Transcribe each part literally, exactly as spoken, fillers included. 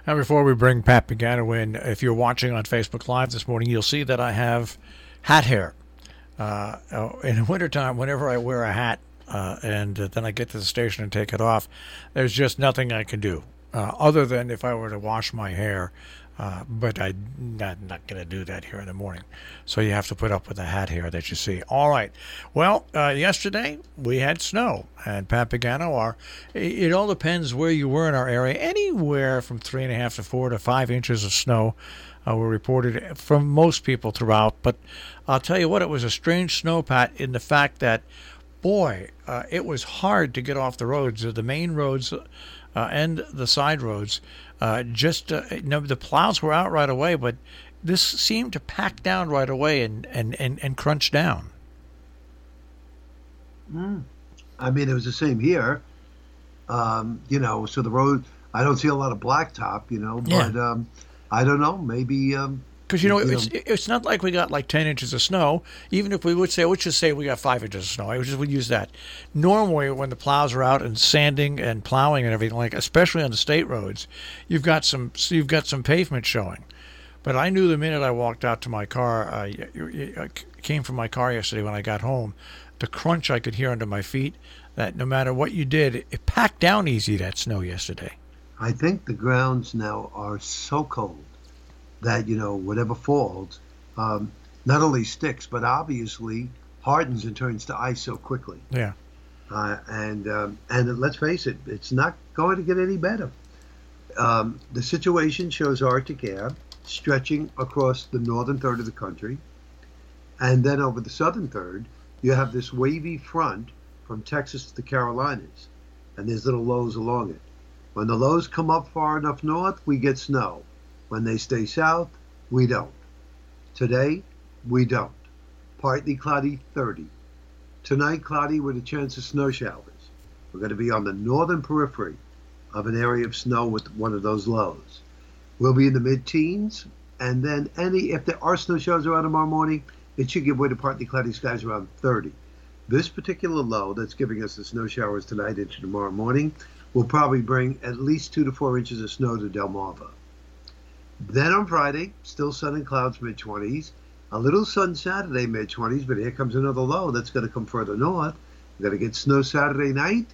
Now, before we bring Pat Pagano in, if you're watching on Facebook Live this morning, you'll see that I have hat hair. Uh, in the wintertime, whenever I wear a hat uh, and uh, then I get to the station and take it off, there's just nothing I can do uh, other than if I were to wash my hair. Uh, but I'm not, not going to do that here in the morning. So you have to put up with the hat hair that you see. All right. Well, uh, yesterday we had snow. And Pat Pagano, our, it, it all depends where you were in our area. Anywhere from three and a half to four to five inches of snow uh, were reported from most people throughout. But I'll tell you what, it was a strange snow, Pat, in the fact that, boy, uh, it was hard to get off the roads. The main roads uh, and the side roads. Uh, just uh, you know, the plows were out right away, but this seemed to pack down right away and, and, and, and crunch down. Mm. I mean, it was the same here. Um, you know, so the road, I don't see a lot of blacktop, you know, but Yeah. um, I don't know, maybe. Um, Because, you know, you it's know, it's not like we got like ten inches of snow. Even if we would say, let's just say we got five inches of snow. I would just would use that. Normally, when the plows are out and sanding and plowing and everything, like especially on the state roads, you've got some so you've got some pavement showing. But I knew the minute I walked out to my car, uh, I came from my car yesterday when I got home, the crunch I could hear under my feet, that no matter what you did, it packed down easy, that snow yesterday. I think the grounds now are so cold that, you know, whatever falls, um, not only sticks, but obviously hardens and turns to ice so quickly. Yeah. Uh, and um, and let's face it, it's not going to get any better. Um, the situation shows Arctic air stretching across the northern third of the country. And then over the southern third, you have this wavy front from Texas to the Carolinas. And there's little lows along it. When the lows come up far enough north, we get snow. When they stay south, we don't. Today, we don't. Partly cloudy, thirty. Tonight, cloudy with a chance of snow showers. We're going to be on the northern periphery of an area of snow with one of those lows. We'll be in the mid-teens, and then any if there are snow showers around tomorrow morning, it should give way to partly cloudy skies around thirty. This particular low that's giving us the snow showers tonight into tomorrow morning will probably bring at least two to four inches of snow to Delmarva. Then on Friday, still sun and clouds, mid-twenties. A little sun Saturday, mid-twenties, but here comes another low that's going to come further north. We're going to get snow Saturday night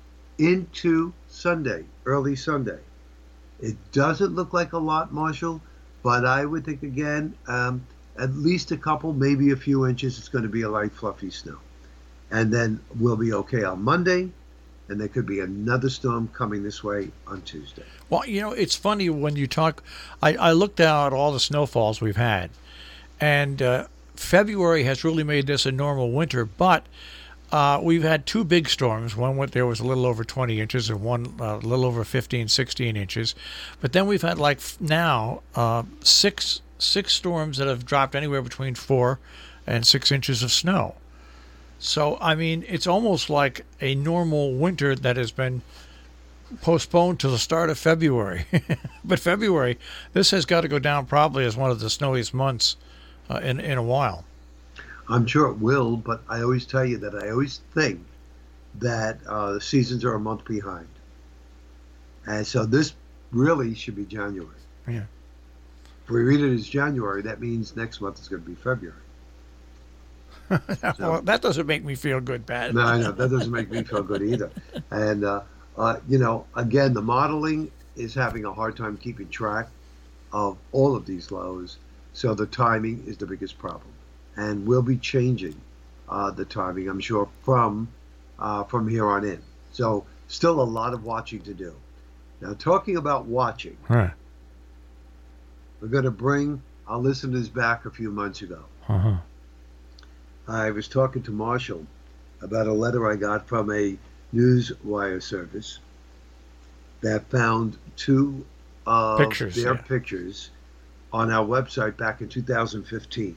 into Sunday, early Sunday. It doesn't look like a lot, Marshall, but I would think, again, um, at least a couple, maybe a few inches. It's going to be a light, fluffy snow. And then we'll be okay on Monday. And there could be another storm coming this way on Tuesday. Well, you know, it's funny when you talk. I, I looked down at all the snowfalls we've had, and uh, February has really made this a normal winter. But uh, we've had two big storms. One went there was a little over twenty inches, and one uh, a little over fifteen, sixteen inches. But then we've had like now uh, six six storms that have dropped anywhere between four and six inches of snow. So, I mean, it's almost like a normal winter that has been postponed to the start of February. But February, this has got to go down probably as one of the snowiest months uh, in, in a while. I'm sure it will, but I always tell you that I always think that uh, the seasons are a month behind. And so this really should be January. Yeah. If we read it as January, that means next month is going to be February. Well, that doesn't make me feel good, Pat. No, I know. That doesn't make me feel good either. And, uh, uh, you know, again, the modeling is having a hard time keeping track of all of these lows. So the timing is the biggest problem. And we'll be changing uh, the timing, I'm sure, from uh, from here on in. So still a lot of watching to do. Now, talking about watching, Right. we're going to bring our listeners back a few months ago. Uh-huh. I was talking to Marshall about a letter I got from a newswire service that found two of Pictures, their yeah. pictures on our website back in two thousand fifteen.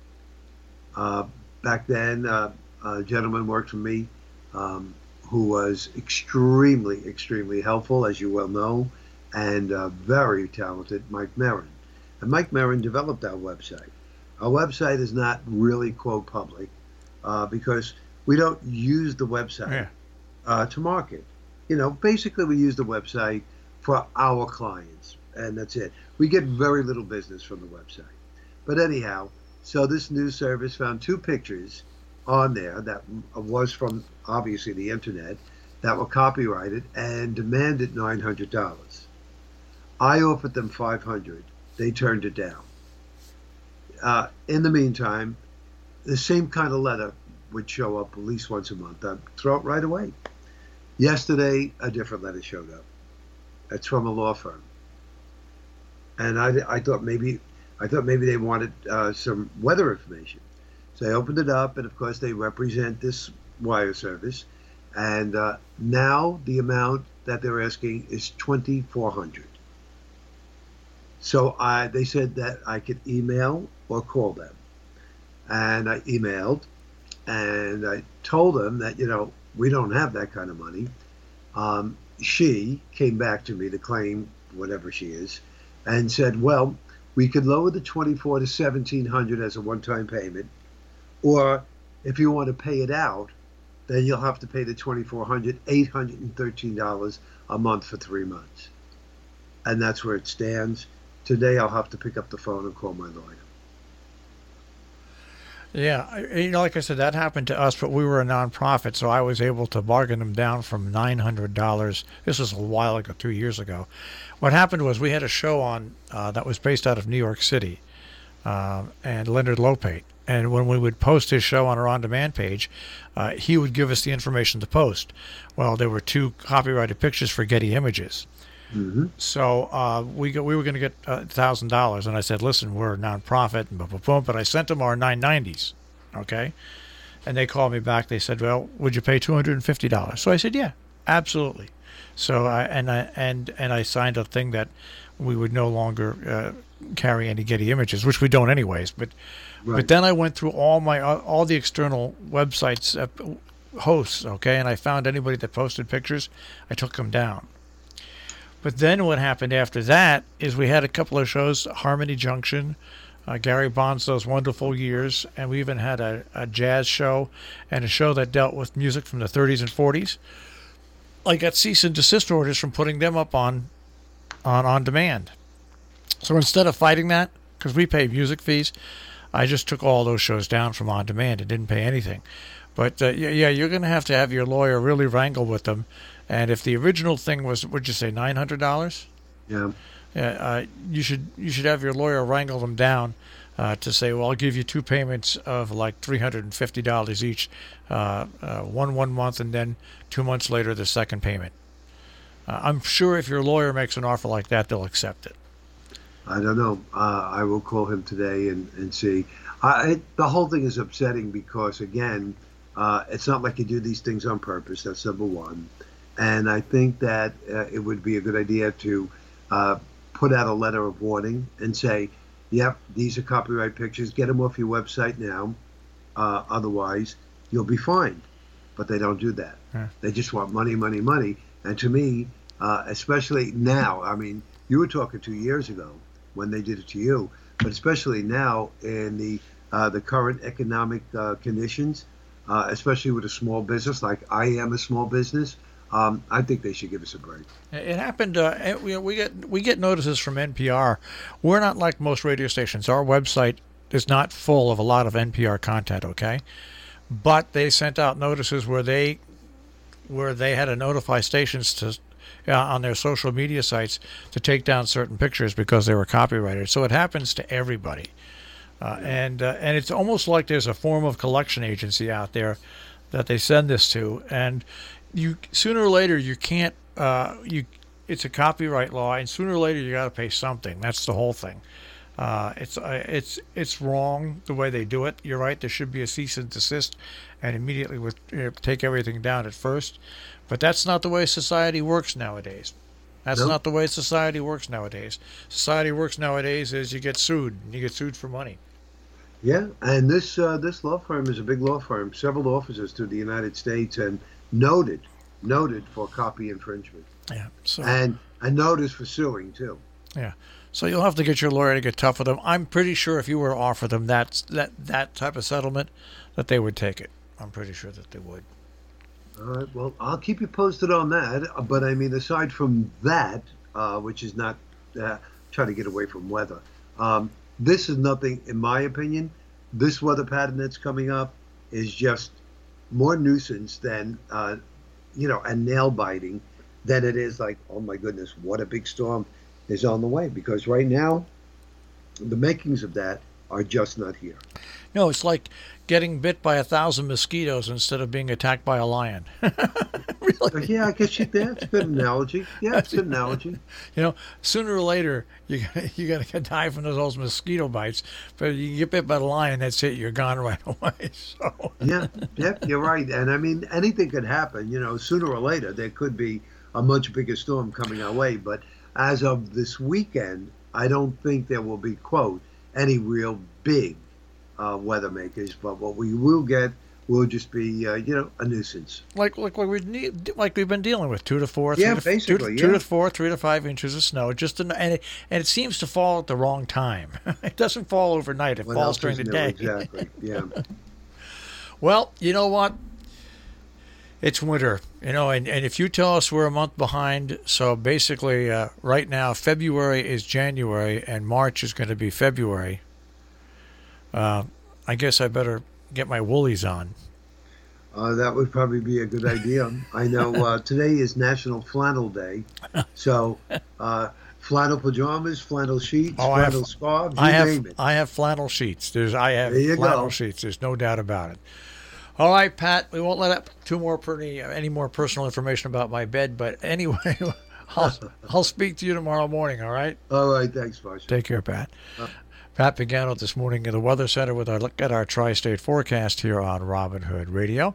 Uh, back then, uh, a gentleman worked for me um, who was extremely, extremely helpful, as you well know, and uh, very talented, Mike Merrin. And Mike Merrin developed our website. Our website is not really, quote, public uh, because we don't use the website Yeah. uh, to market. You know, basically we use the website for our clients. and that's it. We get very little business from the website. But anyhow, so this news service found two pictures on there that was from, obviously, the internet that were copyrighted and demanded nine hundred dollars. I offered them five hundred dollars. They turned it down. Uh, in the meantime, the same kind of letter would show up at least once a month. I'd throw it right away. Yesterday, a different letter showed up. It's from a law firm, and I, I thought maybe I thought maybe they wanted uh, some weather information. So I opened it up, and of course they represent this wire service, and uh, now the amount that they're asking is twenty-four hundred dollars. So I, they said that I could email or call them. And I emailed, and I told them that, you know, we don't have that kind of money. Um, she came back to me to claim whatever she is and said, well, we could lower the twenty-four to seventeen hundred as a one-time payment, or if you want to pay it out, then you'll have to pay the twenty-four hundred, eight hundred thirteen dollars a month for three months. And that's where it stands. Today I'll have to pick up the phone and call my lawyer. Yeah, I- you know, like I said, that happened to us, but we were a nonprofit, so I was able to bargain them down from nine hundred dollars. This was a while ago, two years ago. What happened was we had a show on uh, that was based out of New York City, uh, and Leonard Lopate. And when we would post his show on our on-demand page, uh, he would give us the information to post. Well, there were two copyrighted pictures for Getty Images. Mm-hmm. So uh, we go, we were going to get a thousand dollars, and I said, "Listen, we're a nonprofit," and boom, boom, boom. But I sent them our nine nineties, okay? And they called me back. They said, "Well, would you pay two hundred and fifty dollars?" So I said, "Yeah, absolutely." So I and I and and I signed a thing that we would no longer uh, carry any Getty Images, which we don't anyways. But Right. but then I went through all my all the external websites uh, hosts, okay, and I found anybody that posted pictures, I took them down. But then what happened after that is we had a couple of shows, Harmony Junction, uh, Gary Bonzo's Wonderful Years, and we even had a, a jazz show and a show that dealt with music from the thirties and forties. I got cease and desist orders from putting them up on on on demand. So instead of fighting that, because we pay music fees, I just took all those shows down from on demand and didn't pay anything. But uh, yeah, yeah, you're going to have to have your lawyer really wrangle with them. And if the original thing was, what'd you say, nine hundred dollars? Yeah. Yeah, uh, you should you should have your lawyer wrangle them down uh, to say, well, I'll give you two payments of like three hundred and fifty dollars each, uh, uh, one one month, and then two months later the second payment. Uh, I'm sure if your lawyer makes an offer like that, they'll accept it. I don't know. Uh, I will call him today and, and see. I, it, the whole thing is upsetting because, again, uh, it's not like you do these things on purpose. That's number one. And I think that uh, it would be a good idea to uh, put out a letter of warning and say, yep, these are copyright pictures. Get them off your website now. Uh, otherwise, you'll be fined. But they don't do that. Yeah. They just want money, money, money. And to me, uh, especially now, I mean, you were talking two years ago when they did it to you, but especially now in the uh, the current economic uh, conditions, uh, especially with a small business like I am a small business, um, I think they should give us a break. It happened. Uh, it- we, we get we get notices from N P R. We're not like most radio stations. Our website is not full of a lot of N P R content. Okay, but they sent out notices where they where they had to notify stations to uh, on their social media sites to take down certain pictures because they were copyrighted. So it happens to everybody, uh, and uh, and it's almost like there's a form of collection agency out there that they send this to, and you sooner or later you can't uh, you it's a copyright law, and sooner or later you got to pay something. That's the whole thing. Uh, it's uh, it's it's wrong the way they do it. You're right. There should be a cease and desist, and immediately with you know, take everything down at first. But that's not the way society works nowadays. That's Nope. not the way society works nowadays. Society works nowadays is you get sued. And you get sued for money. Yeah, and this uh, this law firm is a big law firm, several offices through the United States, and noted noted for copy infringement, Yeah. So and a notice for suing too. yeah. So you'll have to get your lawyer to get tough with them. I'm pretty sure if you were to offer them that that that type of settlement, that they would take it. I'm pretty sure that they would. All right, well, I'll keep you posted on that. But I mean, aside from that, uh, which is not uh, try to get away from weather. Um, this is nothing, in my opinion. This weather pattern that's coming up is just more nuisance than, uh, you know, and nail biting than it is like, oh my goodness, what a big storm is on the way. Because right now, the makings of that are just not here. No, it's like getting bit by a thousand mosquitoes instead of being attacked by a lion. Really? Yeah, I guess you, that's a good analogy. Yeah, it's a good analogy. You know, sooner or later, you you got to die from those mosquito bites. But you get bit by the lion, that's it. You're gone right away. So. Yeah, yeah, you're right. And I mean, anything could happen. You know, sooner or later, there could be a much bigger storm coming our way. But as of this weekend, I don't think there will be, quote, any real big uh, weather makers. But what we will get will just be, uh, you know, a nuisance. Like like what we need, like we've been dealing with, two to four, yeah, three to, basically, two, yeah. two to four, three to five inches of snow. Just en- and it, and it seems to fall at the wrong time. It doesn't fall overnight. It What falls else during the is new? day. Exactly. Yeah. Well, you know what? It's winter, you know, and, and if you tell us we're a month behind, so basically uh, right now February is January and March is going to be February. Uh, I guess I better get my woolies on. Uh, that would probably be a good idea. I know uh, today is National Flannel Day, so uh, flannel pajamas, flannel sheets, Oh, I have- flannel scarves, you I have name it. I have flannel sheets. There's I have There you flannel go. sheets. There's no doubt about it. All right, Pat. We won't let up too more pretty, any more personal information about my bed. But anyway, I'll I'll speak to you tomorrow morning. All right. All right, thanks, Marcia. Take care, Pat. Uh, Pat Pagano this morning in the Weather Center with our look at our tri-state forecast here on Robin Hood Radio.